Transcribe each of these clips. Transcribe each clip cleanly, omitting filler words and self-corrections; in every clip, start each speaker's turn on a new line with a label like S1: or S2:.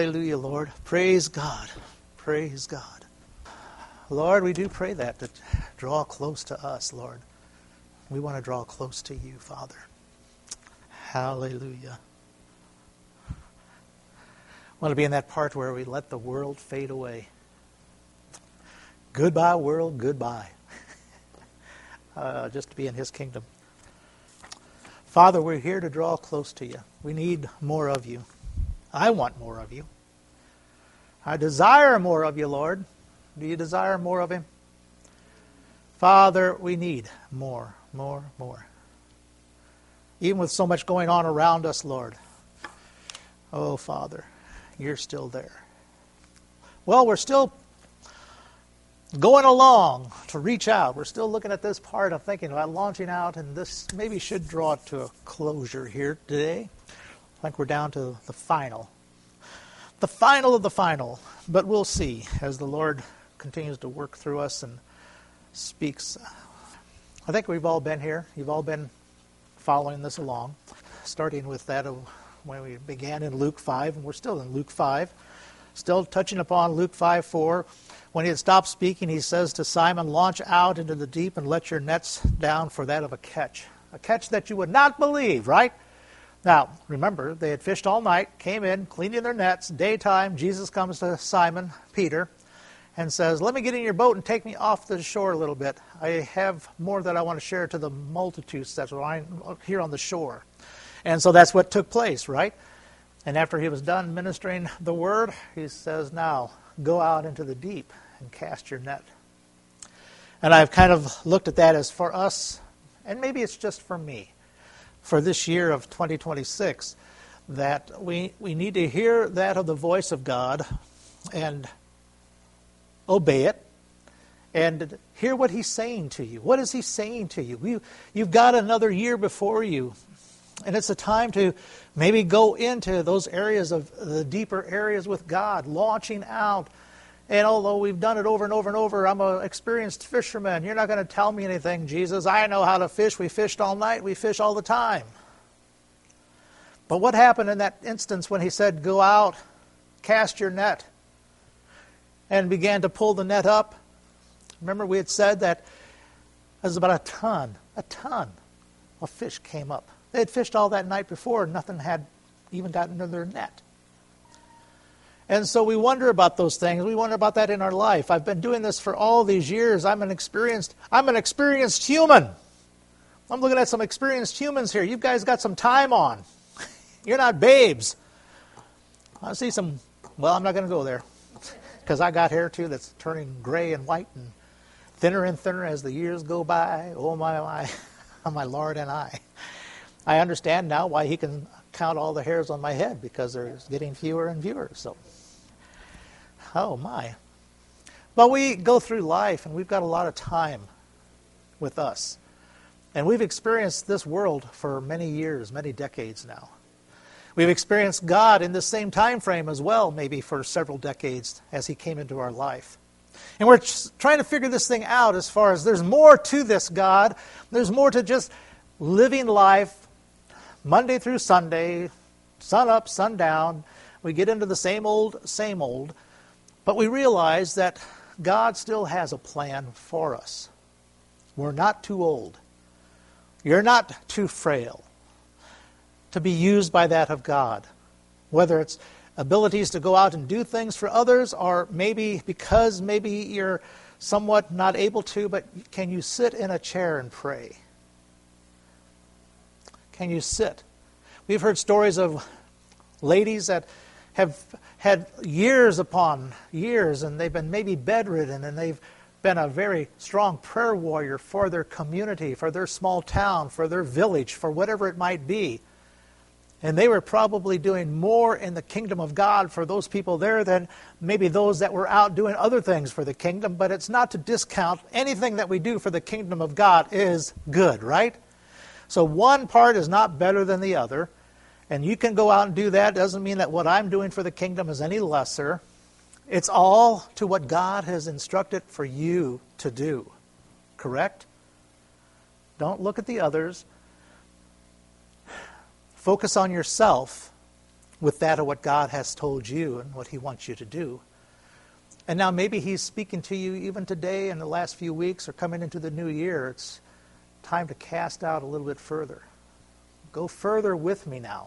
S1: Hallelujah, Lord. Praise God. Praise God. Lord, we do pray that to draw close to us, Lord. We want to draw close to you, Father. Hallelujah. I want to be in that part where we let the world fade away. Goodbye, world, goodbye. Just to be in his kingdom. Father, we're here to draw close to you. We need more of you. I want more of you. I desire more of you, Lord. Do you desire more of him? Father, we need more. Even with so much going on around us, Lord. Oh, Father, you're still there. Well, we're still going along to reach out. We're still looking at this part of thinking about launching out, and this maybe should draw it to a closure here today. I think we're down to the final. The final of the final. But we'll see as the Lord continues to work through us and speaks. I think we've all been here. You've all been following this along, starting with that of when we began in Luke 5, and we're still in Luke 5, still touching upon Luke 5:4. When he had stopped speaking, he says to Simon, "Launch out into the deep and let your nets down for that of a catch that you would not believe," right? Now, remember, they had fished all night, came in, cleaning their nets, daytime. Jesus comes to Simon, Peter, and says, "Let me get in your boat and take me off the shore a little bit. I have more that I want to share to the multitudes that's here on the shore." And so that's what took place, right? And after he was done ministering the word, he says, "Now, go out into the deep and cast your net." And I've kind of looked at that as for us, and maybe it's just for me, for this year of 2026, that we need to hear that of the voice of God and obey it and hear what he's saying to you. What is he saying to you? You've got another year before you, and it's a time to maybe go into those areas of the deeper areas with God, launching out. And although we've done it over and over and over, I'm an experienced fisherman. You're not going to tell me anything, Jesus. I know how to fish. We fished all night. We fish all the time. But what happened in that instance when he said, "Go out, cast your net," and began to pull the net up? Remember we had said that it was about a ton of fish came up. They had fished all that night before, and nothing had even gotten into their net. And so we wonder about those things. We wonder about that in our life. I've been doing this for all these years. I'm an experienced human. I'm looking at some experienced humans here. You guys got some time on. You're not babes. I see some, well, I'm not going to go there, because I got hair too that's turning gray and white and thinner as the years go by. Oh my, my Lord and I understand now why he can count all the hairs on my head, because they're getting fewer and fewer. So, oh my. But we go through life, and we've got a lot of time with us. And we've experienced this world for many years, many decades now. We've experienced God in the same time frame as well, maybe for several decades as he came into our life. And we're trying to figure this thing out as far as there's more to this God. There's more to just living life Monday through Sunday, sun up, sun down. We get into the same old. But we realize that God still has a plan for us. We're not too old. You're not too frail to be used by that of God. Whether it's abilities to go out and do things for others, or maybe because you're somewhat not able to, but can you sit in a chair and pray? Can you sit? We've heard stories of ladies that have had years upon years, and they've been maybe bedridden, and they've been a very strong prayer warrior for their community, for their small town, for their village, for whatever it might be. And they were probably doing more in the kingdom of God for those people there than maybe those that were out doing other things for the kingdom. But it's not to discount anything that we do for the kingdom of God is good, right? So one part is not better than the other. And you can go out and do that. Doesn't mean that what I'm doing for the kingdom is any lesser. It's all to what God has instructed for you to do. Correct? Don't look at the others. Focus on yourself. with that of what God has told you and what he wants you to do. And now maybe he's speaking to you even today in the last few weeks or coming into the new year. It's time to cast out a little bit further. Go further with me now.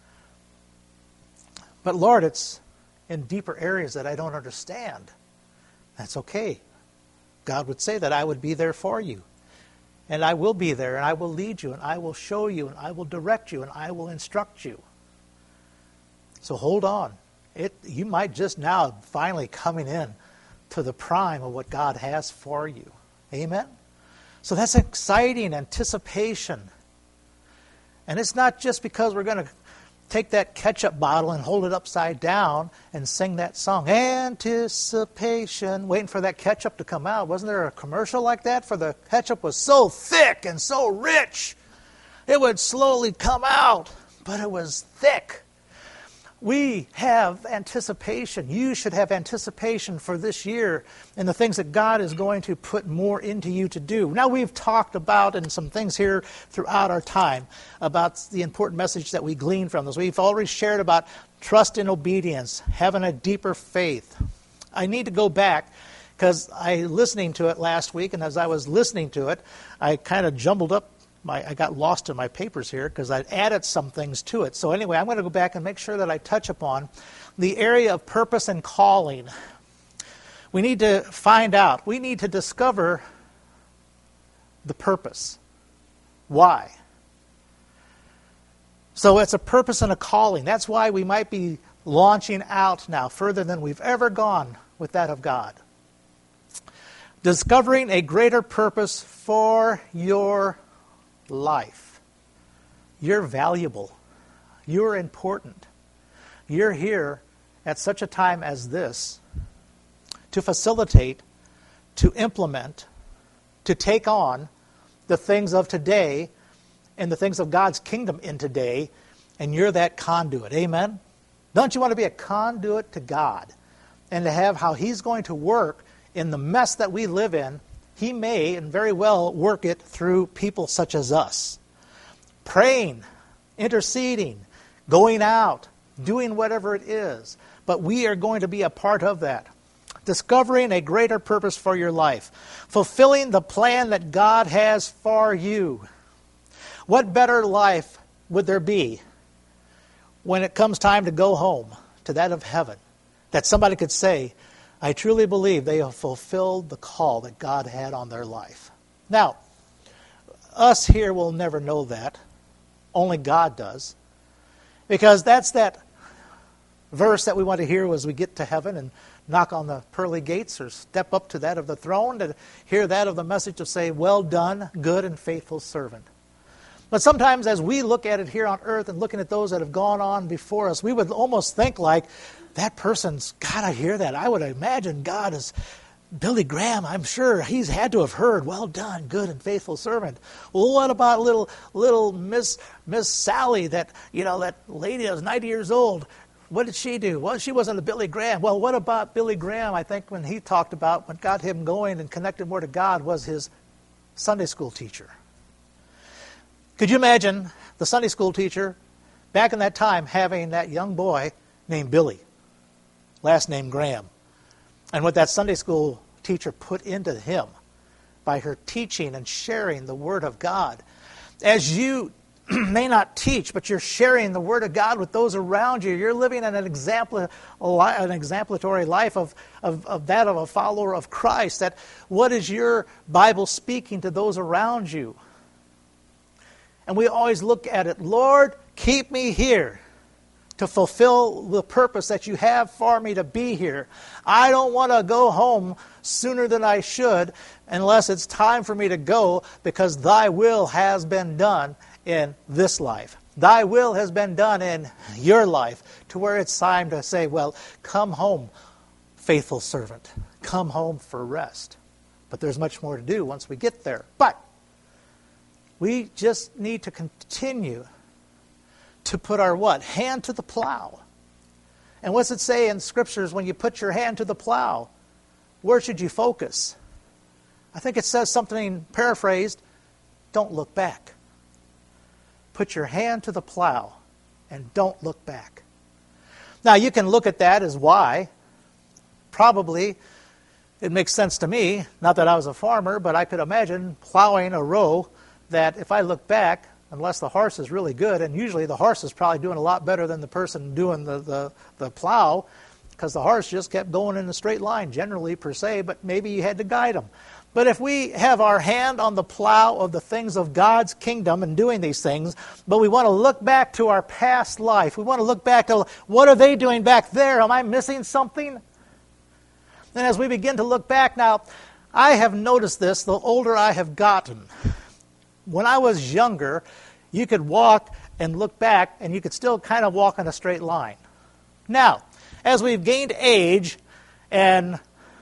S1: But Lord, it's in deeper areas that I don't understand. That's okay. God would say that I would be there for you. And I will be there, and I will lead you, and I will show you, and I will direct you, and I will instruct you. So hold on. You might just now finally coming in to the prime of what God has for you. Amen? So that's exciting anticipation. And it's not just because we're going to take that ketchup bottle and hold it upside down and sing that song, Anticipation, waiting for that ketchup to come out. Wasn't there a commercial like that? For the ketchup was so thick and so rich, it would slowly come out, but it was thick. We have anticipation. You should have anticipation for this year and the things that God is going to put more into you to do. Now, we've talked about, and some things here throughout our time, about the important message that we glean from this. We've already shared about trust and obedience, having a deeper faith. I need to go back because listening to it last week, and as I was listening to it, I kind of jumbled up. I got lost in my papers here because I added some things to it. So anyway, I'm going to go back and make sure that I touch upon the area of purpose and calling. We need to find out. We need to discover the purpose. Why? So it's a purpose and a calling. That's why we might be launching out now further than we've ever gone with that of God. Discovering a greater purpose for your life. You're valuable. You're important. You're here at such a time as this to facilitate, to implement, to take on the things of today and the things of God's kingdom in today, and you're that conduit. Amen? Don't you want to be a conduit to God and to have how He's going to work in the mess that we live in? He may and very well work it through people such as us. Praying, interceding, going out, doing whatever it is. But we are going to be a part of that. Discovering a greater purpose for your life. Fulfilling the plan that God has for you. What better life would there be when it comes time to go home to that of heaven? That somebody could say, I truly believe they have fulfilled the call that God had on their life. Now, us here will never know that. Only God does. Because that's that verse that we want to hear as we get to heaven and knock on the pearly gates or step up to that of the throne to hear that of the message to say, well done, good and faithful servant. But sometimes as we look at it here on earth and looking at those that have gone on before us, we would almost think like, that person's, God, I hear that. I would imagine God is Billy Graham. I'm sure he's had to have heard, well done, good and faithful servant. Well, what about little Miss Sally, that lady that was 90 years old? What did she do? Well, she wasn't a Billy Graham. Well, what about Billy Graham? I think when he talked about what got him going and connected more to God was his Sunday school teacher. Could you imagine the Sunday school teacher back in that time having that young boy named Billy, last name Graham, and what that Sunday school teacher put into him by her teaching and sharing the Word of God? As you may not teach, but you're sharing the Word of God with those around you, you're living an exemplary life of that of a follower of Christ. That what is your Bible speaking to those around you? And we always look at it, Lord, keep me here to fulfill the purpose that you have for me to be here. I don't want to go home sooner than I should unless it's time for me to go, because thy will has been done in this life. Thy will has been done in your life, to where it's time to say, well, come home, faithful servant. Come home for rest. But there's much more to do once we get there. But we just need to continue to put our what? Hand to the plow. And what's it say in Scriptures when you put your hand to the plow? Where should you focus? I think it says something paraphrased, don't look back. Put your hand to the plow and don't look back. Now, you can look at that as why. Probably, it makes sense to me, not that I was a farmer, but I could imagine plowing a row that if I look back, unless the horse is really good, and usually the horse is probably doing a lot better than the person doing the plow, because the horse just kept going in a straight line, generally per se, but maybe you had to guide him. But if we have our hand on the plow of the things of God's kingdom and doing these things, but we want to look back to our past life, we want to look back to what are they doing back there? Am I missing something? And as we begin to look back now, I have noticed this the older I have gotten. When I was younger, you could walk and look back and you could still kind of walk in a straight line. Now, as we've gained age and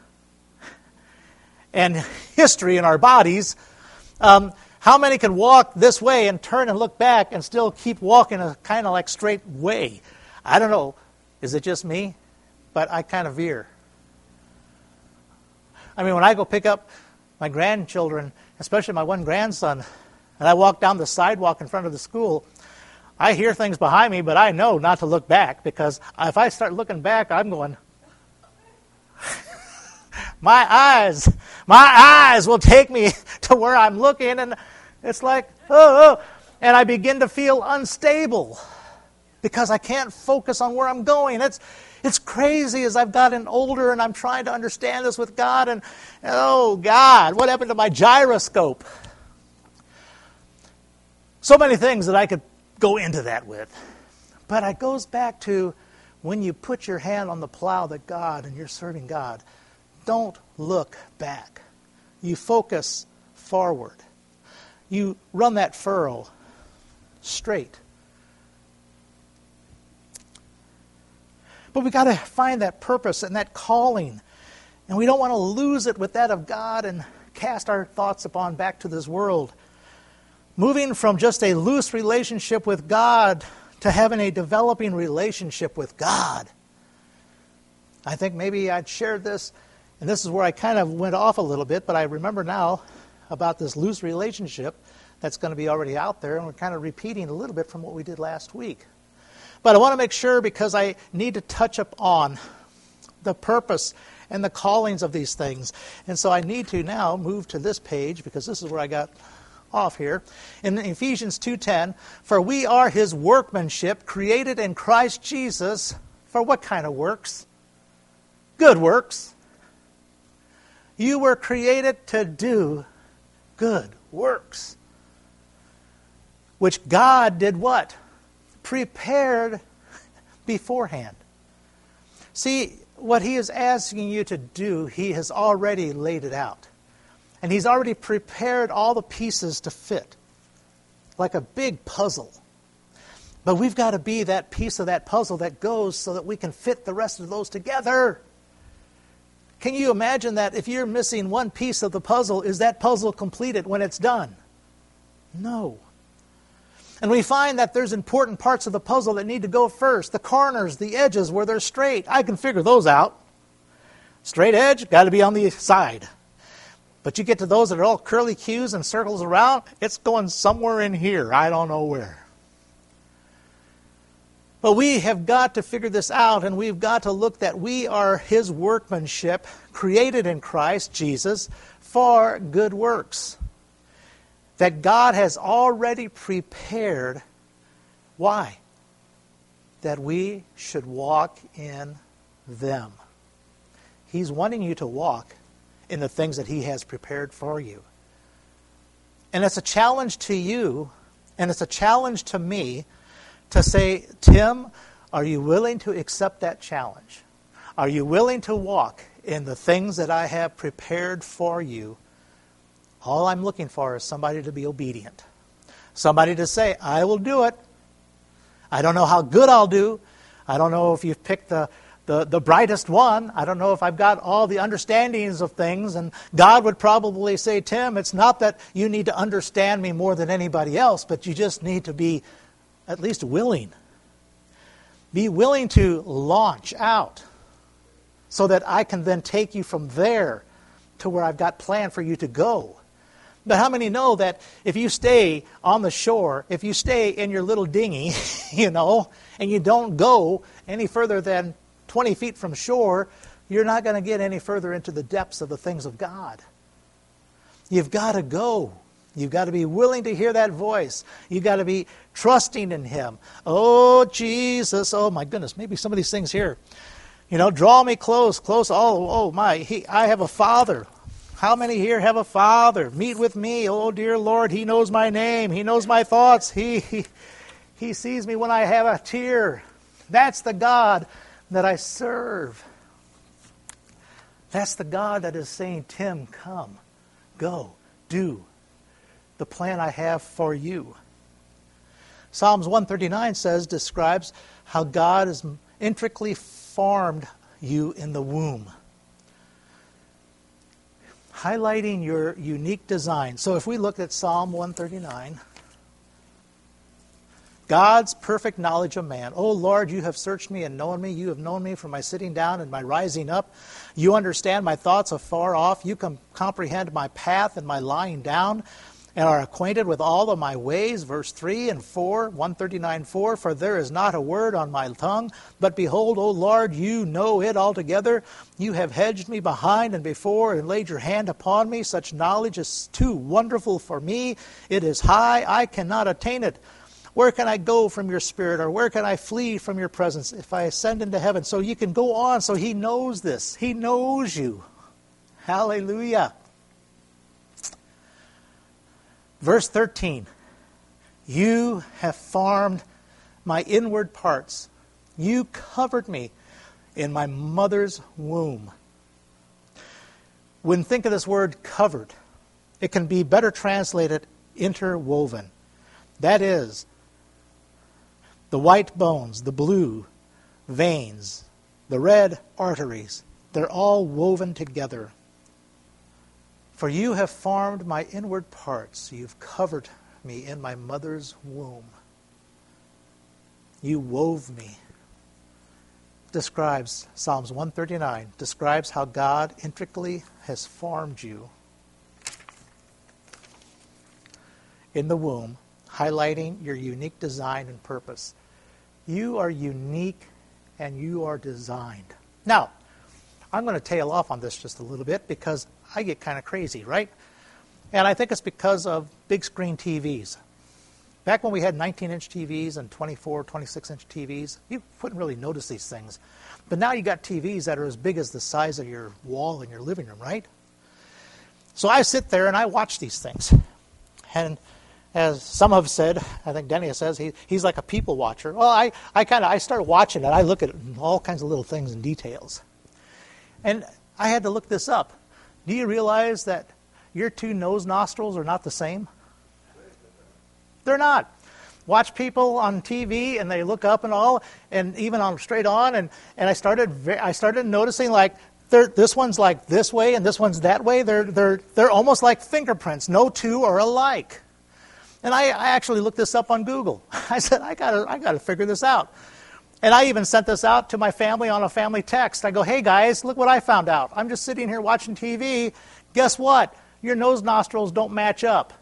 S1: history in our bodies, how many can walk this way and turn and look back and still keep walking a kind of like straight way? I don't know. Is it just me? But I kind of veer. I mean, when I go pick up my grandchildren, especially my one grandson, and I walk down the sidewalk in front of the school, I hear things behind me, but I know not to look back, because if I start looking back, I'm going, my eyes will take me to where I'm looking, and it's like, oh, and I begin to feel unstable because I can't focus on where I'm going. It's crazy as I've gotten older and I'm trying to understand this with God, and oh God, what happened to my gyroscope? So many things that I could go into that with. But it goes back to when you put your hand on the plow that God and you're serving God, don't look back. You focus forward. You run that furrow straight. But we got to find that purpose and that calling. And we don't want to lose it with that of God and cast our thoughts upon back to this world. Moving from just a loose relationship with God to having a developing relationship with God. I think maybe I'd shared this, and this is where I kind of went off a little bit, but I remember now about this loose relationship that's going to be already out there, and we're kind of repeating a little bit from what we did last week. But I want to make sure, because I need to touch upon the purpose and the callings of these things. And so I need to now move to this page, because this is where I got off here. In Ephesians 2:10, for we are his workmanship, created in Christ Jesus, for what kind of works? Good works. You were created to do good works. Which God did what? Prepared beforehand. See, what he is asking you to do, he has already laid it out. And he's already prepared all the pieces to fit, like a big puzzle. But we've got to be that piece of that puzzle that goes so that we can fit the rest of those together. Can you imagine that if you're missing one piece of the puzzle, is that puzzle completed when it's done? No. And we find that there's important parts of the puzzle that need to go first. The corners, the edges where they're straight. I can figure those out. Straight edge, got to be on the side. But you get to those that are all curly cues and circles around, it's going somewhere in here. I don't know where. But we have got to figure this out, and we've got to look that we are his workmanship, created in Christ Jesus, for good works. That God has already prepared. Why? That we should walk in them. He's wanting you to walk in the things that he has prepared for you. And it's a challenge to you, and it's a challenge to me to say, Tim, are you willing to accept that challenge? Are you willing to walk in the things that I have prepared for you? All I'm looking for is somebody to be obedient. Somebody to say, I will do it. I don't know how good I'll do. I don't know if you've picked the brightest one. I don't know if I've got all the understandings of things. And God would probably say, Tim, it's not that you need to understand me more than anybody else, but you just need to be at least willing. Be willing to launch out so that I can then take you from there to where I've got planned for you to go. But how many know that if you stay on the shore, if you stay in your little dinghy, and you don't go any further than 20 feet from shore, you're not going to get any further into the depths of the things of God. You've got to go. You've got to be willing to hear that voice. You've got to be trusting in Him. Oh, Jesus. Oh, my goodness. Maybe some of these things here. Draw me close. Oh my. I have a Father. How many here have a Father? Meet with me. Oh, dear Lord, He knows my name. He knows my thoughts. He sees me when I have a tear. That's the God that I serve. That's the God that is saying, Tim, come, go, do the plan I have for you. Psalms 139 describes how God has intricately formed you in the womb, highlighting your unique design. So if we look at Psalm 139, God's perfect knowledge of man. Oh, Lord, you have searched me and known me. You have known me from my sitting down and my rising up. You understand my thoughts afar off. You can comprehend my path and my lying down, and are acquainted with all of my ways. Verse 3 and 4, 139:4, for there is not a word on my tongue, but behold, O Lord, you know it altogether. You have hedged me behind and before, and laid your hand upon me. Such knowledge is too wonderful for me. It is high, I cannot attain it. Where can I go from your spirit, or where can I flee from your presence if I ascend into heaven? So you can go on. So He knows this. He knows you. Hallelujah. Verse 13, you have formed my inward parts. You covered me in my mother's womb. When think of this word covered, it can be better translated interwoven. That is, the white bones, the blue veins, the red arteries, they're all woven together. For you have formed my inward parts. You've covered me in my mother's womb. You wove me. Describes, Psalms 139, describes how God intricately has formed you in the womb, highlighting your unique design and purpose. You are unique and you are designed. Now, I'm going to tail off on this just a little bit because I get kind of crazy, right? And I think it's because of big screen TVs. Back when we had 19-inch TVs and 24, 26-inch TVs, you wouldn't really notice these things. But now you got TVs that are as big as the size of your wall in your living room, right? So I sit there and I watch these things. And as some have said, I think Denny says, he's like a people watcher. Well, I start watching it. I look at all kinds of little things and details. And I had to look this up. Do you realize that your two nose nostrils are not the same? They're not. Watch people on TV and they look up and all, and even on straight on, and I started noticing like this one's like this way and this one's that way. They're almost like fingerprints. No two are alike. And I actually looked this up on Google. I said I gotta figure this out. And I even sent this out to my family on a family text. I go, hey guys, look what I found out. I'm just sitting here watching TV. Guess what? Your nose nostrils don't match up.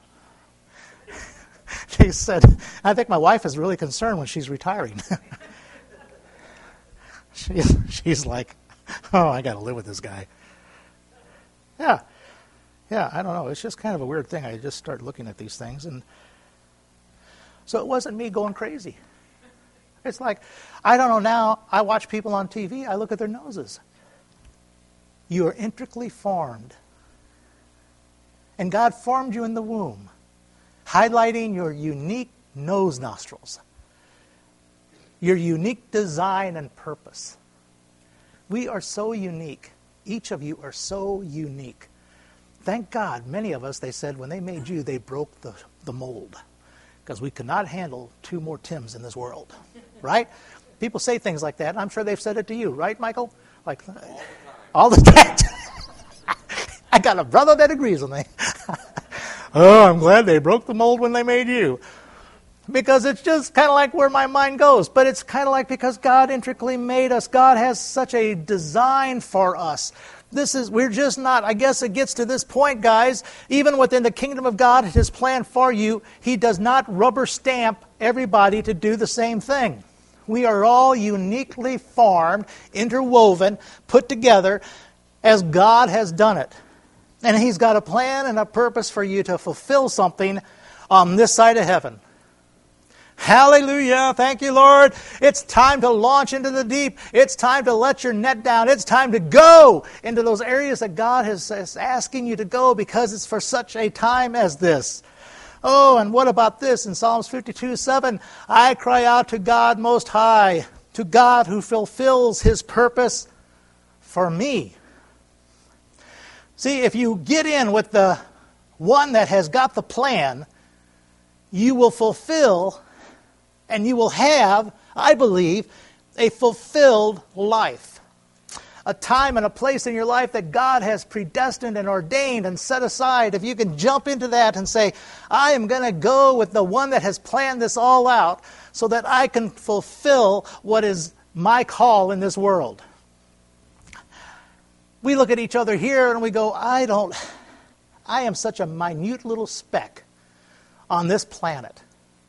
S1: She said, I think my wife is really concerned when she's retiring. She's like, oh, I got to live with this guy. Yeah, I don't know. It's just kind of a weird thing. I just start looking at these things. And so it wasn't me going crazy. It's like, I don't know now, I watch people on TV, I look at their noses. You are intricately formed. And God formed you in the womb, highlighting your unique nose nostrils, your unique design and purpose. We are so unique. Each of you are so unique. Thank God, many of us, they said, when they made you, they broke the mold. Because we could not handle two more Tims in this world. Right? People say things like that. I'm sure they've said it to you. Right, Michael? Like all the time. I got a brother that agrees with me. Oh, I'm glad they broke the mold when they made you. Because it's just kind of like where my mind goes. But it's kind of like because God intricately made us. God has such a design for us We're just not, I guess it gets to this point, guys, even within the kingdom of God, His plan for you, He does not rubber stamp everybody to do the same thing. We are all uniquely formed, interwoven, put together as God has done it. And He's got a plan and a purpose for you to fulfill something on this side of heaven. Hallelujah. Thank you, Lord. It's time to launch into the deep. It's time to let your net down. It's time to go into those areas that God is asking you to go, because it's for such a time as this. Oh, and what about this? In Psalms 52:7, I cry out to God Most High, to God who fulfills His purpose for me. See, if you get in with the one that has got the plan, you will fulfill and you will have, I believe, a fulfilled life. A time and a place in your life that God has predestined and ordained and set aside. If you can jump into that and say, I am going to go with the one that has planned this all out so that I can fulfill what is my call in this world. We look at each other here and we go, I am such a minute little speck on this planet.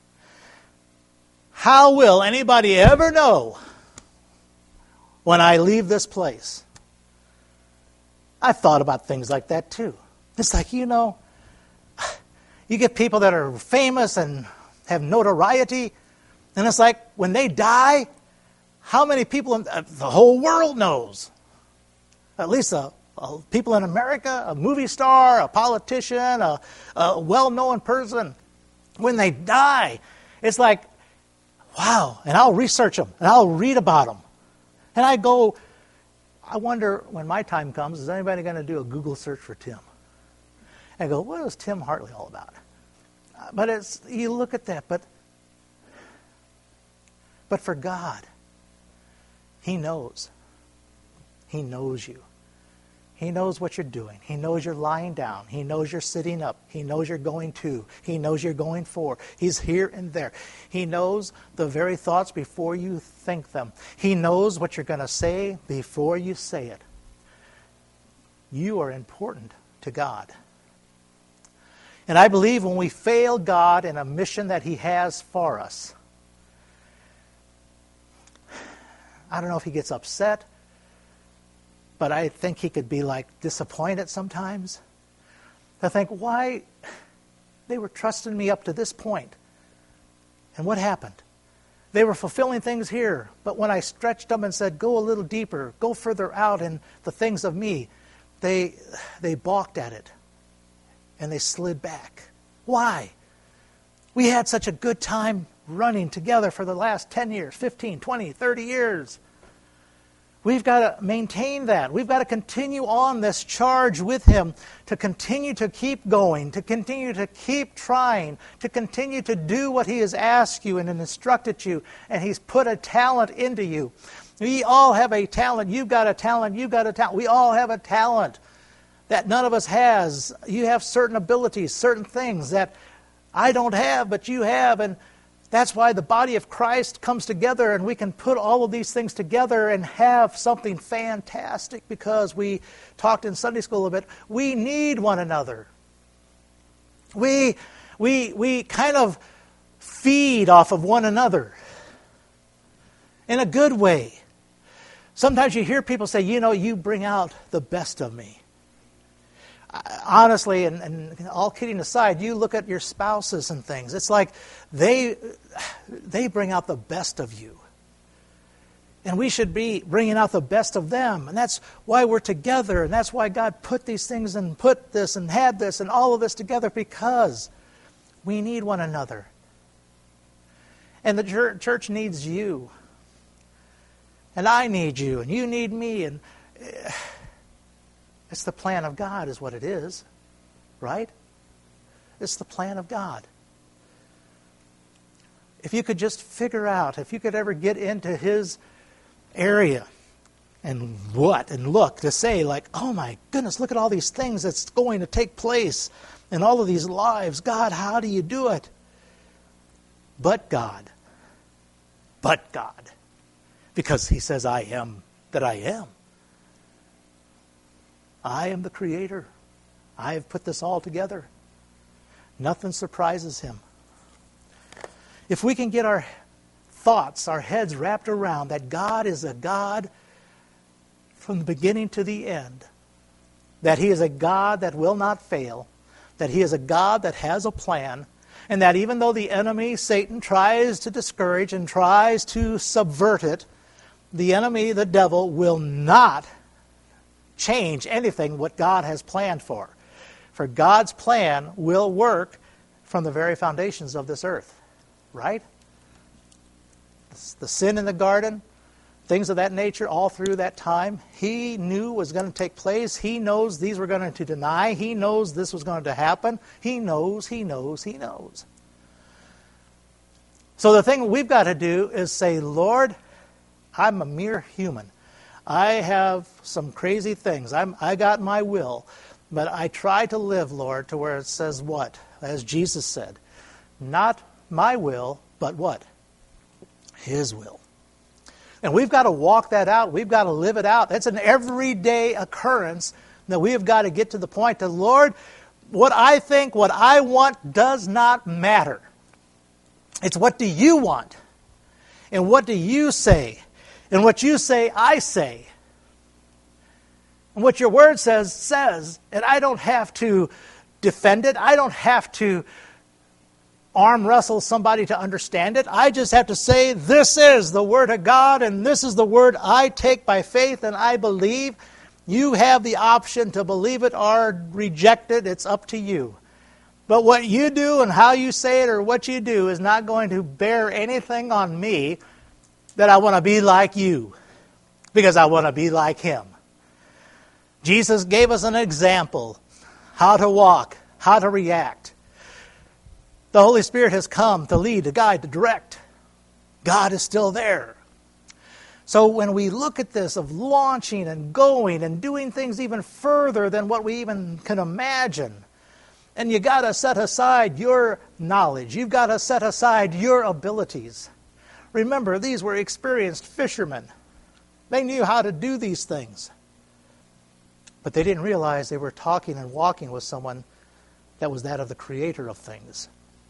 S1: How will anybody ever know when I leave this place? I've thought about things like that too. It's like, you get people that are famous and have notoriety, and it's like when they die, how many people the whole world knows? At least people in America, a movie star, a politician, a well-known person. When they die, it's like, wow, and I'll research them, and I'll read about them. And I wonder, when my time comes, is anybody going to do a Google search for Tim? And I go, what is Tim Hartley all about? But you look at that, but for God, He knows. He knows you. He knows what you're doing. He knows you're lying down. He knows you're sitting up. He knows you're going to. He knows you're going for. He's here and there. He knows the very thoughts before you think them. He knows what you're going to say before you say it. You are important to God. And I believe when we fail God in a mission that He has for us, I don't know if He gets upset, but I think He could be disappointed sometimes. I think, why? They were trusting me up to this point. And what happened? They were fulfilling things here, but when I stretched them and said, go a little deeper, go further out in the things of me, they balked at it. And they slid back. Why? We had such a good time running together for the last 10 years, 15, 20, 30 years. We've got to maintain that. We've got to continue on this charge with Him, to continue to keep going, to continue to keep trying, to continue to do what He has asked you and instructed you, and He's put a talent into you. We all have a talent. You've got a talent. You've got a talent. We all have a talent that none of us has. You have certain abilities, certain things that I don't have, but you have, and that's why the body of Christ comes together, and we can put all of these things together and have something fantastic, because we talked in Sunday school a bit. We need one another. We kind of feed off of one another in a good way. Sometimes you hear people say, you bring out the best of me. Honestly, and all kidding aside, you look at your spouses and things. It's like they bring out the best of you. And we should be bringing out the best of them. And that's why we're together. And that's why God put these things and put this and had this and all of this together, because we need one another. And the church needs you. And I need you. And you need me. And it's the plan of God is what it is, right? It's the plan of God. If you could just figure out, if you could ever get into His area and look to say oh my goodness, look at all these things that's going to take place in all of these lives. God, how do you do it? But God. Because He says, I am that I am. I am the Creator. I have put this all together. Nothing surprises him. If we can get our thoughts, our heads wrapped around that God is a God from the beginning to the end, that he is a God that will not fail, that he is a God that has a plan, and that even though the enemy, Satan, tries to discourage and tries to subvert it, the enemy, the devil, will not change anything what God has planned for. For God's plan will work from the very foundations of this earth. Right? The sin in the garden, things of that nature all through that time, he knew was going to take place. He knows these were going to deny. He knows this was going to happen. He knows. So the thing we've got to do is say, Lord, I'm a mere human. I have some crazy things. I got my will, but I try to live, Lord, to where it says what? As Jesus said, not my will, but what? His will. And we've got to walk that out. We've got to live it out. It's an everyday occurrence that we have got to get to the point that, Lord, what I think, what I want does not matter. It's what do you want? And what do you say? And what you say, I say. And what your word says. And I don't have to defend it. I don't have to arm wrestle somebody to understand it. I just have to say, this is the Word of God, and this is the Word I take by faith and I believe. You have the option to believe it or reject it. It's up to you. But what you do and how you say it or what you do is not going to bear anything on me that I want to be like you, because I want to be like Him. Jesus gave us an example, how to walk, how to react. The Holy Spirit has come to lead, to guide, to direct. God is still there. So when we look at this of launching and going and doing things even further than what we even can imagine, and you got to set aside your knowledge. You've got to set aside your abilities. Remember, these were experienced fishermen. They knew how to do these things. But they didn't realize they were talking and walking with someone that was that of the Creator of things.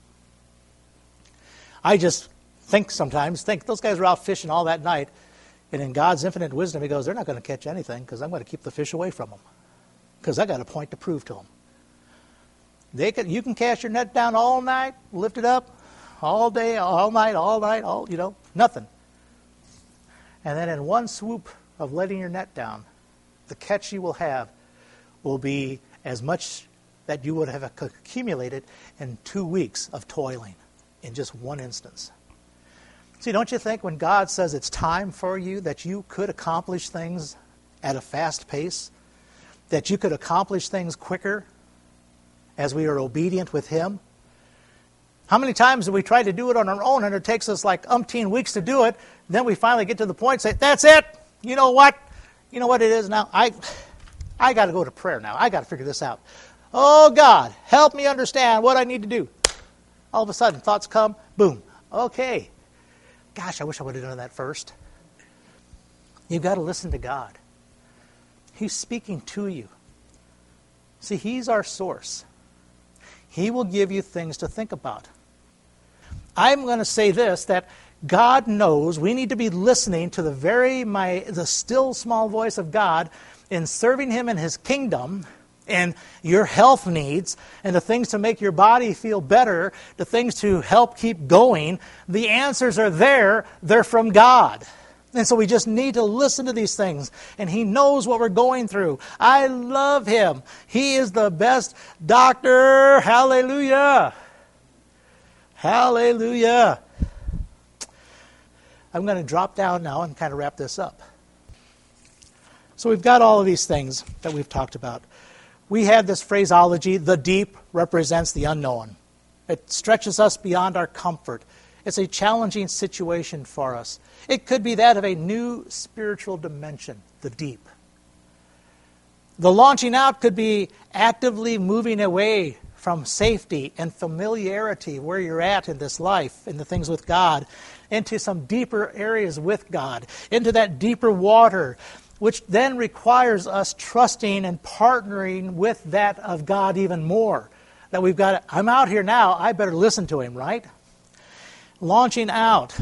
S1: I just think those guys were out fishing all that night, and in God's infinite wisdom, He goes, they're not going to catch anything because I'm going to keep the fish away from them, because I got a point to prove to them. You can cast your net down all night, lift it up, all day, all night, nothing. And then in one swoop of letting your net down, the catch you will have will be as much that you would have accumulated in 2 weeks of toiling in just one instance. See, don't you think when God says it's time for you that you could accomplish things at a fast pace, that you could accomplish things quicker as we are obedient with Him? How many times do we try to do it on our own and it takes us like umpteen weeks to do it, then we finally get to the point and say, that's it, you know what? You know what it is now? I got to go to prayer now. I got to figure this out. Oh, God, help me understand what I need to do. All of a sudden, thoughts come, boom. Okay. Gosh, I wish I would have done that first. You've got to listen to God. He's speaking to you. See, He's our source. He will give you things to think about. I'm going to say this, that God knows we need to be listening to the still small voice of God in serving Him in His kingdom, and your health needs, and the things to make your body feel better, the things to help keep going. The answers are there. They're from God. And so we just need to listen to these things. And He knows what we're going through. I love Him. He is the best doctor. Hallelujah. Hallelujah. I'm going to drop down now and kind of wrap this up. So we've got all of these things that we've talked about. We had this phraseology, the deep represents the unknown. It stretches us beyond our comfort. It's a challenging situation for us. It could be that of a new spiritual dimension, the deep. The launching out could be actively moving away from safety and familiarity where you're at in this life, in the things with God, into some deeper areas with God, into that deeper water which then requires us trusting and partnering with that of God even more. That we've got, I'm out here now, I better listen to him, right? Launching out.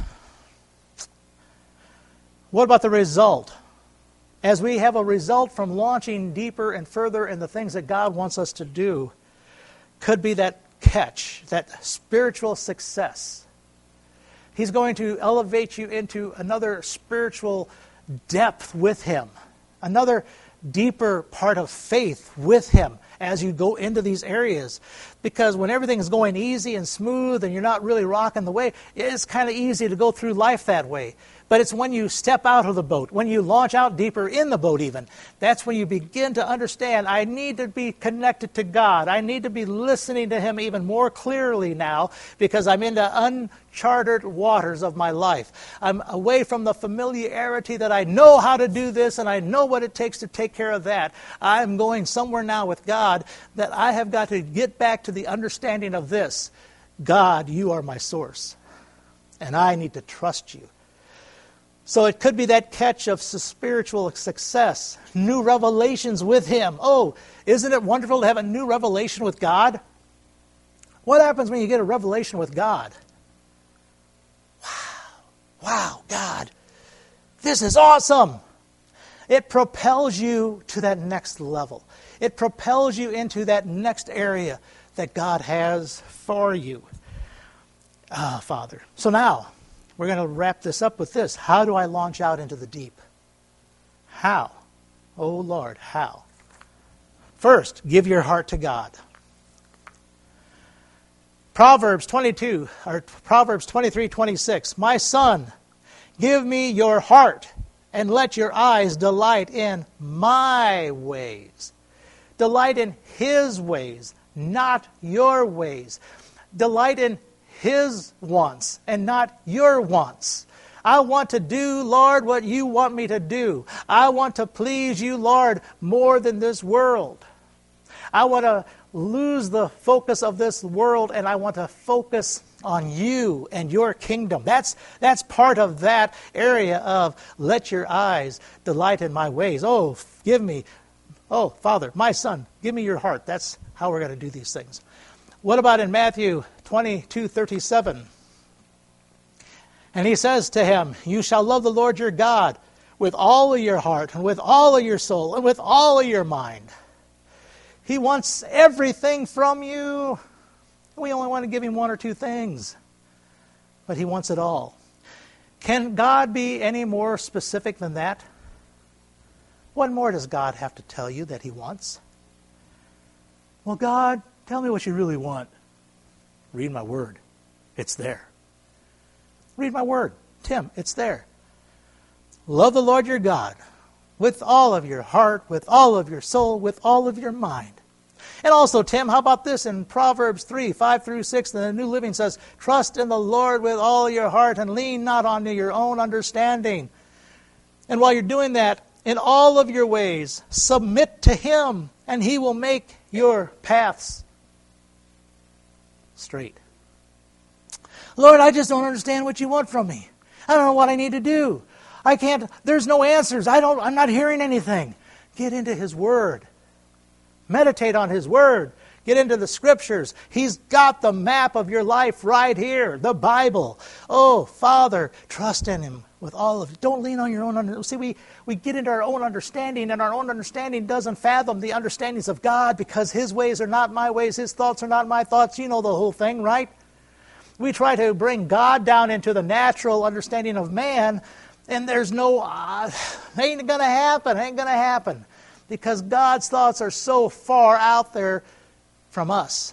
S1: What about the result? As we have a result from launching deeper and further in the things that God wants us to do, could be that catch, that spiritual success. He's going to elevate you into another spiritual depth with him, another deeper part of faith with him as you go into these areas. Because when everything is going easy and smooth and you're not really rocking the way, it's kind of easy to go through life that way. But it's when you step out of the boat, when you launch out deeper in the boat even, that's when you begin to understand, I need to be connected to God. I need to be listening to him even more clearly now because I'm into uncharted waters of my life. I'm away from the familiarity that I know how to do this and I know what it takes to take care of that. I'm going somewhere now with God that I have got to get back to the understanding of this. God, you are my source, and I need to trust you. So it could be that catch of spiritual success, new revelations with him. Oh, isn't it wonderful to have a new revelation with God? What happens when you get a revelation with God? Wow, God, this is awesome. It propels you to that next level. It propels you into that next area that God has for you. Father. So now, we're going to wrap this up with this. How do I launch out into the deep? How? Oh, Lord, how? First, give your heart to God. Proverbs 23:26. My son, give me your heart, and let your eyes delight in my ways. Delight in his ways, not your ways. Delight in his wants and not your wants. I want to do, Lord, what you want me to do. I want to please you, Lord, more than this world. I want to lose the focus of this world and I want to focus on you and your kingdom. That's part of that area of let your eyes delight in my ways. Oh, Father, my son, give me your heart. That's how we're going to do these things. What about in Matthew 22:37? And he says to him, you shall love the Lord your God with all of your heart and with all of your soul and with all of your mind. He wants everything from you. We only want to give him one or two things, but he wants it all. Can God be any more specific than that? What more does God have to tell you that he wants? Well, God, tell me what you really want. Read my word. It's there. Read my word. Tim, it's there. Love the Lord your God with all of your heart, with all of your soul, with all of your mind. And also, Tim, how about this in Proverbs 3:5-6, the New Living says, trust in the Lord with all your heart and lean not onto your own understanding. And while you're doing that, in all of your ways, submit to him, and he will make your paths straight. Lord, I just don't understand what you want from me. I don't know what I need to do. There's no answers. I'm not hearing anything. Get into his word. Meditate on his word. Get into the scriptures. He's got the map of your life right here, the Bible. Oh, Father, trust in him with all of it. Don't lean on your own understanding. See, we get into our own understanding, and our own understanding doesn't fathom the understandings of God because his ways are not my ways, his thoughts are not my thoughts. You know the whole thing, right? We try to bring God down into the natural understanding of man, and there's no, ain't going to happen. Because God's thoughts are so far out there from us.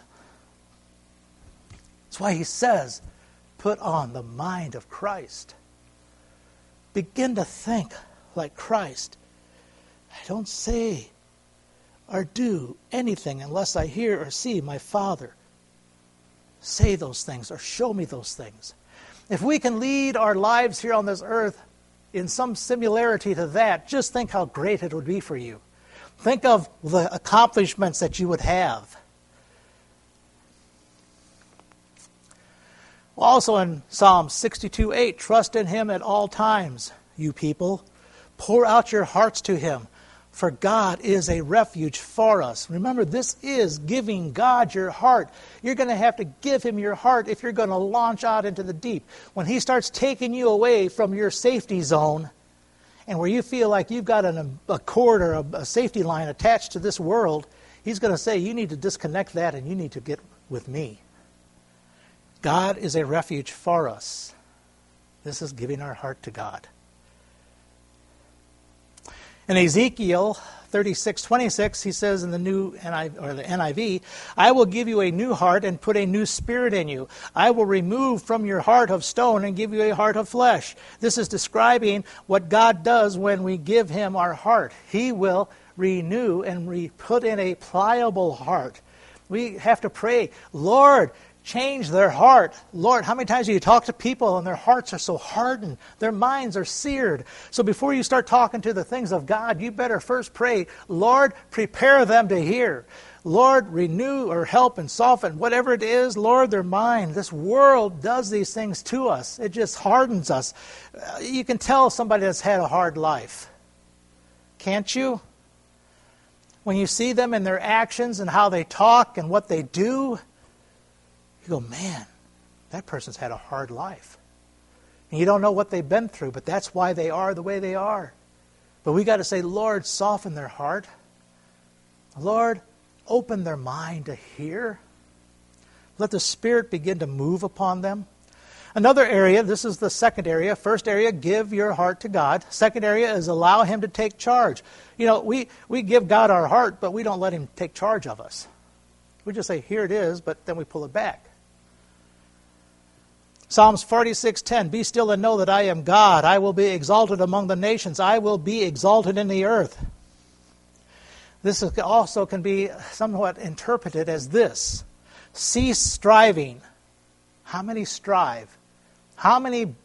S1: That's why he says, put on the mind of Christ. Begin to think like Christ. I don't say or do anything unless I hear or see my Father say those things or show me those things. If we can lead our lives here on this earth in some similarity to that, just think how great it would be for you. Think of the accomplishments that you would have. Also in Psalm 62:8, trust in him at all times, you people. Pour out your hearts to Him, for God is a refuge for us. Remember, this is giving God your heart. You're going to have to give Him your heart if you're going to launch out into the deep. When He starts taking you away from your safety zone, and where you feel like you've got a cord or a safety line attached to this world, He's going to say, you need to disconnect that and you need to get with me. God is a refuge for us. This is giving our heart to God. In Ezekiel 36:26, he says in the NIV, I will give you a new heart and put a new spirit in you. I will remove from your heart of stone and give you a heart of flesh. This is describing what God does when we give Him our heart. He will renew and put in a pliable heart. We have to pray, Lord, change their heart. Lord, how many times do you talk to people and their hearts are so hardened, their minds are seared? So before you start talking to the things of God, you better first pray, Lord, prepare them to hear. Lord, renew or help and soften, whatever it is, Lord, their mind. This world does these things to us. It just hardens us. You can tell somebody that's had a hard life. Can't you? When you see them in their actions and how they talk and what they do, you go, man, that person's had a hard life. And you don't know what they've been through, but that's why they are the way they are. But we got to say, Lord, soften their heart. Lord, open their mind to hear. Let the Spirit begin to move upon them. Another area, this is the second area. First area, give your heart to God. Second area is allow Him to take charge. You know, we give God our heart, but we don't let Him take charge of us. We just say, here it is, but then we pull it back. Psalms 46:10, be still and know that I am God. I will be exalted among the nations. I will be exalted in the earth. This also can be somewhat interpreted as this. Cease striving. How many strive? How many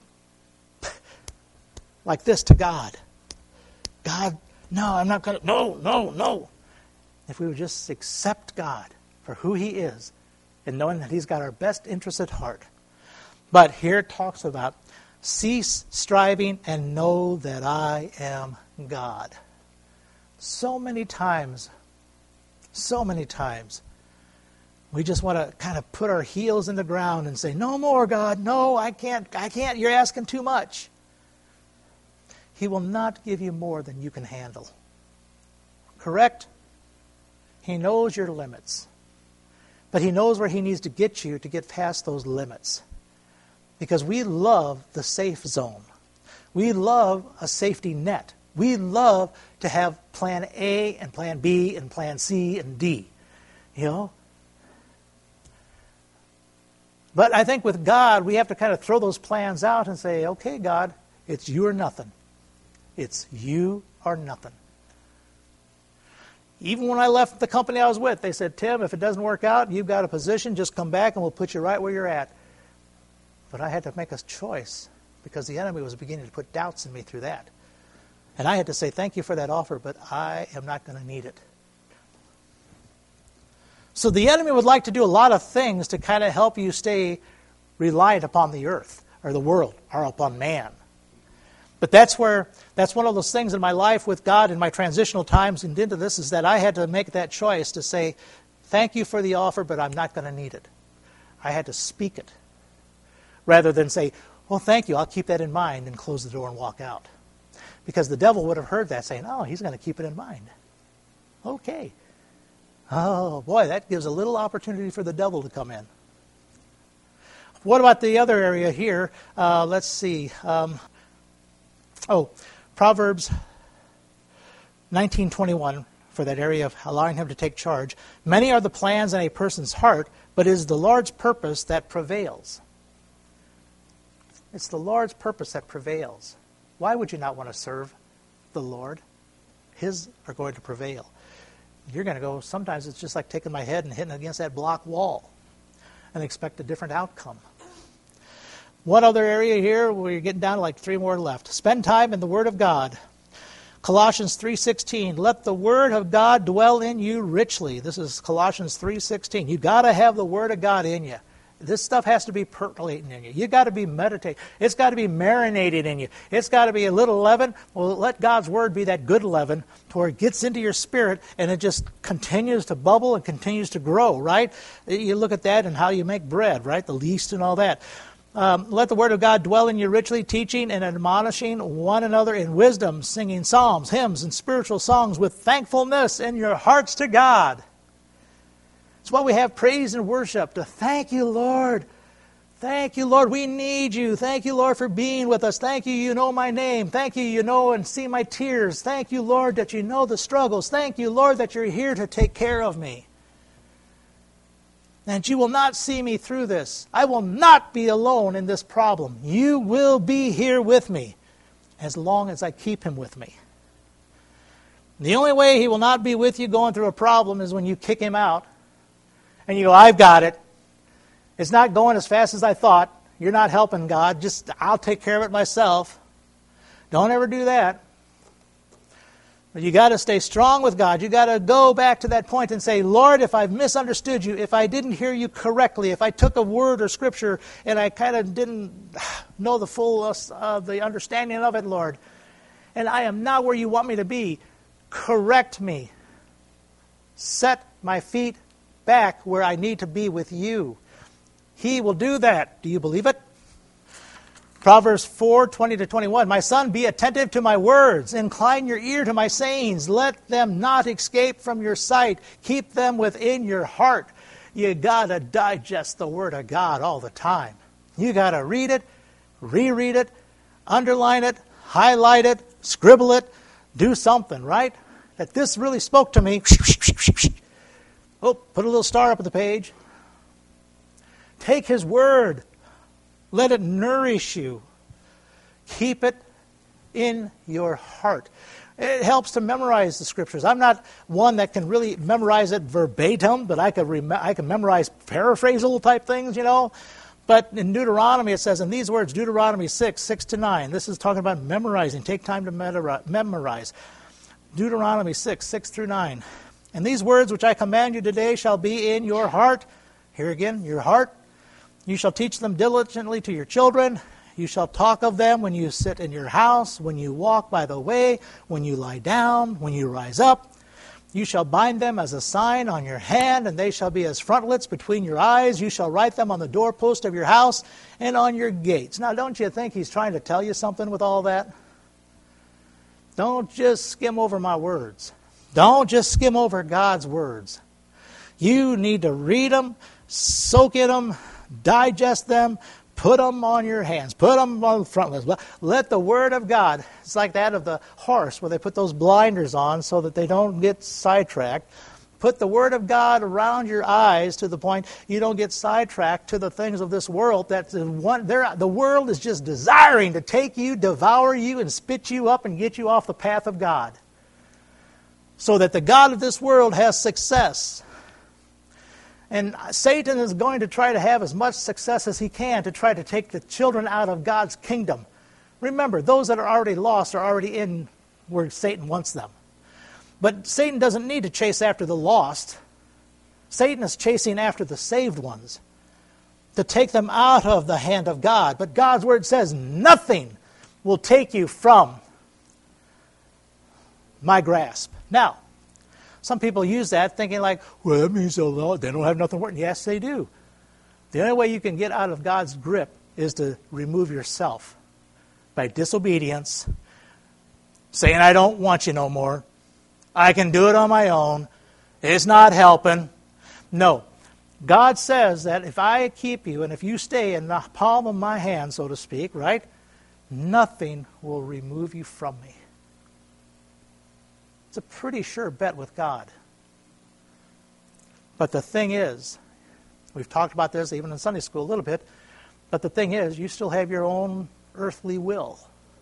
S1: like this to God? God, no, I'm not going to, no. If we would just accept God for who He is and knowing that He's got our best interests at heart. But here it talks about cease striving and know that I am God. So many times, we just want to kind of put our heels in the ground and say, no more, God, no, I can't, you're asking too much. He will not give you more than you can handle. Correct? He knows your limits. But He knows where He needs to get you to get past those limits. Because we love the safe zone. We love a safety net. We love to have plan A and plan B and plan C and D. You know? But I think with God, we have to kind of throw those plans out and say, okay, God, it's you or nothing. It's you or nothing. Even when I left the company I was with, they said, Tim, if it doesn't work out, you've got a position, just come back and we'll put you right where you're at. But I had to make a choice because the enemy was beginning to put doubts in me through that. And I had to say, thank you for that offer, but I am not going to need it. So the enemy would like to do a lot of things to kind of help you stay reliant upon the earth or the world or upon man. But that's one of those things in my life with God in my transitional times and into this is that I had to make that choice to say, thank you for the offer, but I'm not going to need it. I had to speak it. Rather than say, well, thank you, I'll keep that in mind and close the door and walk out. Because the devil would have heard that saying, oh, he's going to keep it in mind. Okay. Oh, boy, that gives a little opportunity for the devil to come in. What about the other area here? Let's see. Proverbs 19:21 for that area of allowing Him to take charge. Many are the plans in a person's heart, but it is the Lord's purpose that prevails. It's the Lord's purpose that prevails. Why would you not want to serve the Lord? His are going to prevail. You're going to go, sometimes it's just like taking my head and hitting against that block wall and expect a different outcome. One other area here, we're getting down to like 3 more left. Spend time in the Word of God. Colossians 3:16, let the Word of God dwell in you richly. This is Colossians 3:16. You've got to have the Word of God in you. This stuff has to be percolating in you. You've got to be meditating. It's got to be marinated in you. It's got to be a little leaven. Well, let God's Word be that good leaven to where it gets into your spirit and it just continues to bubble and continues to grow, right? You look at that and how you make bread, right? The yeast and all that. Let the Word of God dwell in you richly, teaching and admonishing one another in wisdom, singing psalms, hymns, and spiritual songs with thankfulness in your hearts to God. It's why we have praise and worship, to thank you, Lord. Thank you, Lord. We need you. Thank you, Lord, for being with us. Thank you, you know my name. Thank you, you know and see my tears. Thank you, Lord, that you know the struggles. Thank you, Lord, that you're here to take care of me. And you will not see me through this. I will not be alone in this problem. You will be here with me as long as I keep him with me. The only way he will not be with you going through a problem is when you kick him out and you go, I've got it. It's not going as fast as I thought. You're not helping God. I'll take care of it myself. Don't ever do that. But you got to stay strong with God. You got to go back to that point and say, Lord, if I've misunderstood you, if I didn't hear you correctly, if I took a word or scripture and I kind of didn't know the fullness of the understanding of it, Lord, and I am not where you want me to be, correct me. Set my feet back where I need to be with you. He will do that. Do you believe it? Proverbs 4:20-21. My son, be attentive to my words. Incline your ear to my sayings. Let them not escape from your sight. Keep them within your heart. You got to digest the Word of God all the time. You got to read it, reread it, underline it, highlight it, scribble it, do something, right? That this really spoke to me. Oh, put a little star up at the page. Take his word. Let it nourish you. Keep it in your heart. It helps to memorize the scriptures. I'm not one that can really memorize it verbatim, but I can memorize paraphrasal type things, you know. But in Deuteronomy it says, in these words, Deuteronomy 6:6-9. This is talking about memorizing. Take time to memorize. Deuteronomy 6:6-9. And these words which I command you today shall be in your heart. Here again, your heart. You shall teach them diligently to your children. You shall talk of them when you sit in your house, when you walk by the way, when you lie down, when you rise up. You shall bind them as a sign on your hand, and they shall be as frontlets between your eyes. You shall write them on the doorpost of your house and on your gates. Now, don't you think he's trying to tell you something with all that? Don't just skim over my words. Don't just skim over God's words. You need to read them, soak in them, digest them, put them on your hands, put them on the frontlets. Let the Word of God, it's like that of the horse where they put those blinders on so that they don't get sidetracked. Put the Word of God around your eyes to the point you don't get sidetracked to the things of this world. The world is just desiring to take you, devour you, and spit you up and get you off the path of God. So that the God of this world has success. And Satan is going to try to have as much success as he can to try to take the children out of God's kingdom. Remember, those that are already lost are already in where Satan wants them. But Satan doesn't need to chase after the lost. Satan is chasing after the saved ones to take them out of the hand of God. But God's Word says nothing will take you from my grasp. Now, some people use that thinking like, well, that means they don't have nothing working. Yes, they do. The only way you can get out of God's grip is to remove yourself by disobedience, saying, I don't want you no more. I can do it on my own. It's not helping. No. God says that if I keep you and if you stay in the palm of my hand, so to speak, right, nothing will remove you from me. It's a pretty sure bet with God. But the thing is, we've talked about this even in Sunday school a little bit, but the thing is, you still have your own earthly will.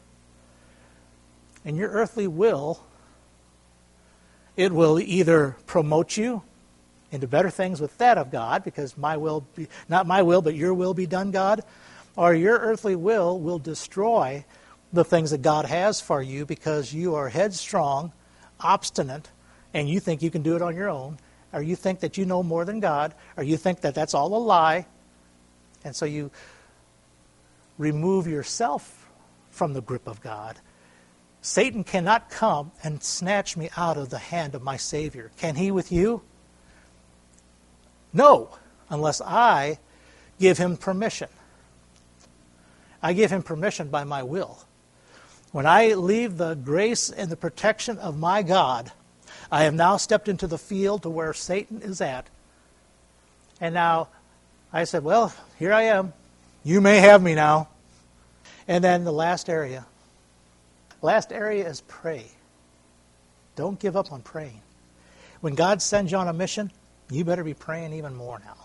S1: And your earthly will, it will either promote you into better things with that of God, because my will be, not my will, but your will be done, God, or your earthly will destroy the things that God has for you because you are headstrong, obstinate, and you think you can do it on your own, or you think that you know more than God, or you think that that's all a lie, And so you remove yourself from the grip of God. Satan cannot come and snatch me out of the hand of my Savior. Can he with you? No, unless I give him permission. I give him permission by my will. When I leave the grace and the protection of my God, I have now stepped into the field to where Satan is at. And now I said, well, here I am. You may have me now. And then the last area. Last area is pray. Don't give up on praying. When God sends you on a mission, you better be praying even more now.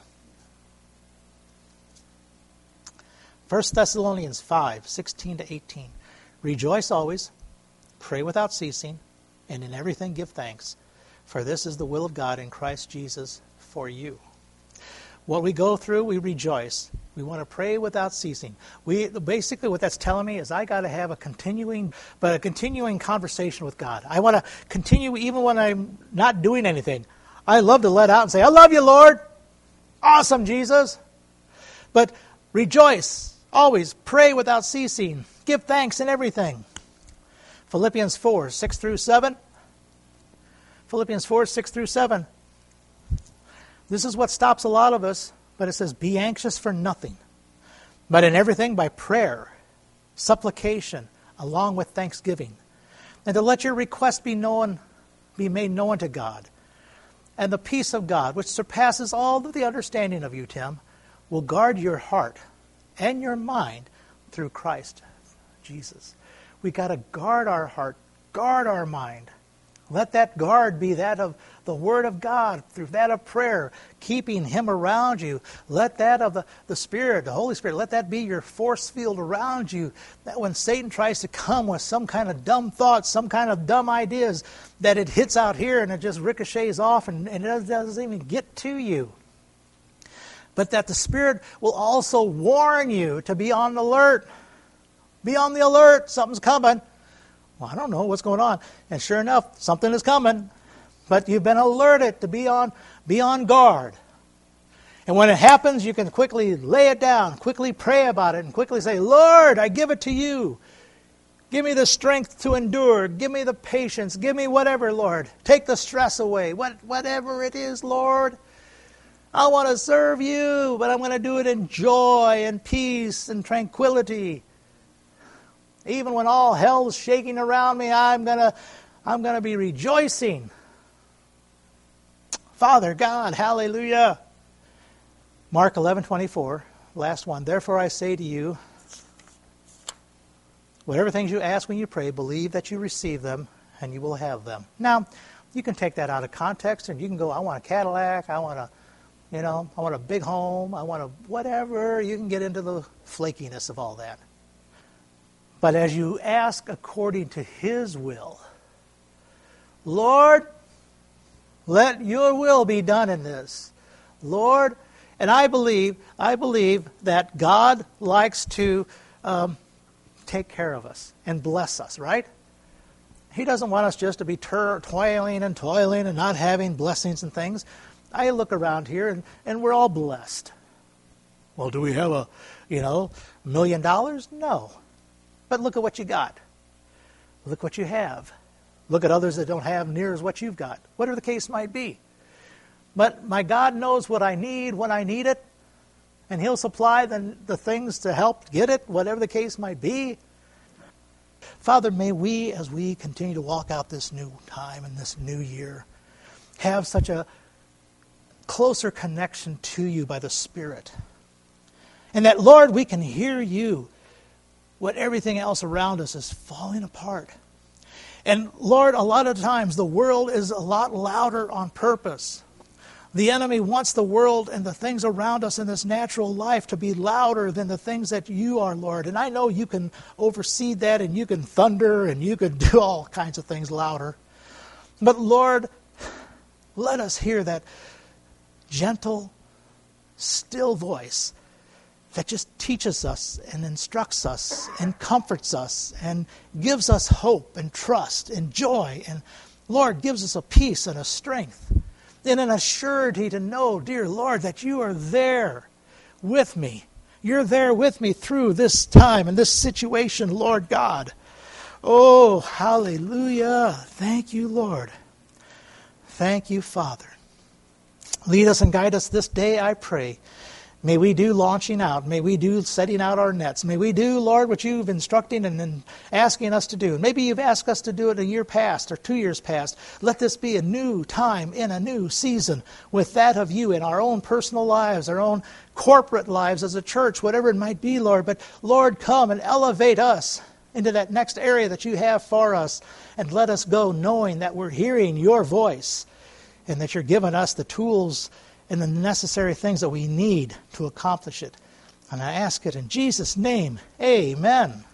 S1: 1 Thessalonians 5, 16 to 18. Rejoice always, pray without ceasing, and in everything give thanks, for this is the will of God in Christ Jesus for you. What we go through, we rejoice. We want to pray without ceasing. Basically what that's telling me is I got to have a continuing conversation with God. I want to continue even when I'm not doing anything. I love to let out and say, I love you, Lord. Awesome, Jesus. But rejoice, always pray without ceasing. Give thanks in everything. Philippians 4, 6 through 7. Philippians 4, 6 through 7. This is what stops a lot of us, but it says, be anxious for nothing, but in everything by prayer, supplication, along with thanksgiving, and to let your request be made known to God. And the peace of God, which surpasses all the understanding of you, Tim, will guard your heart and your mind through Christ Jesus. We got to guard our heart, guard our mind. Let that guard be that of the Word of God, through that of prayer, keeping Him around you. Let that of the Spirit, the Holy Spirit, let that be your force field around you. That when Satan tries to come with some kind of dumb thoughts, some kind of dumb ideas, that it hits out here and it just ricochets off and it doesn't even get to you. But that the Spirit will also warn you to be on the alert. Be on the alert. Something's coming. Well, I don't know what's going on. And sure enough, something is coming. But you've been alerted to be on guard. And when it happens, you can quickly lay it down, quickly pray about it, and quickly say, Lord, I give it to you. Give me the strength to endure. Give me the patience. Give me whatever, Lord. Take the stress away. Whatever it is, Lord. I want to serve you, but I'm going to do it in joy and peace and tranquility. Even when all hell's shaking around me, I'm gonna be rejoicing. Father God, hallelujah. Mark 11:24, last one. Therefore I say to you, whatever things you ask when you pray, believe that you receive them, and you will have them. Now, you can take that out of context, and you can go, I want a Cadillac, I want a big home, I want a whatever. You can get into the flakiness of all that. But as you ask according to His will, Lord, let your will be done in this. Lord, and I believe that God likes to take care of us and bless us, right? He doesn't want us just to be toiling and not having blessings and things. I look around here and we're all blessed. Well, do we have $1 million? No. But look at what you got. Look what you have. Look at others that don't have near as what you've got. Whatever the case might be. But my God knows what I need when I need it. And He'll supply the things to help get it, whatever the case might be. Father, may we, as we continue to walk out this new time and this new year, have such a closer connection to you by the Spirit. And that, Lord, we can hear you when everything else around us is falling apart. And Lord, a lot of times the world is a lot louder on purpose. The enemy wants the world and the things around us in this natural life to be louder than the things that you are, Lord. And I know you can oversee that, and you can thunder, and you can do all kinds of things louder. But Lord, let us hear that gentle, still voice that just teaches us and instructs us and comforts us and gives us hope and trust and joy. And Lord, gives us a peace and a strength and an assurity to know, dear Lord, that you are there with me. You're there with me through this time and this situation, Lord God. Oh, hallelujah. Thank you, Lord. Thank you, Father. Lead us and guide us this day, I pray. May we do launching out. May we do setting out our nets. May we do, Lord, what you've instructing and asking us to do. Maybe you've asked us to do it a year past or 2 years past. Let this be a new time in a new season with that of you in our own personal lives, our own corporate lives as a church, whatever it might be, Lord. But, Lord, come and elevate us into that next area that you have for us, and let us go knowing that we're hearing your voice and that you're giving us the tools and the necessary things that we need to accomplish it. And I ask it in Jesus' name. Amen.